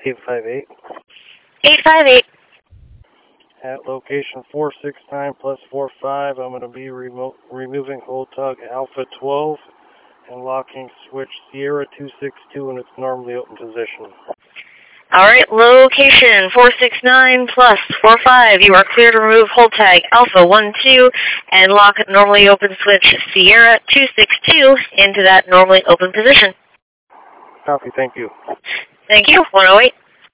858. 858. At location 469 plus 45, I'm going to be removing hold tug Alpha 12 and locking switch Sierra 262 in its normally open position. Alright, location 469 plus 45. You are clear to remove hold tag Alpha 12 and lock normally open switch Sierra 262 into that normally open position. Copy, thank you. Thank you, 108.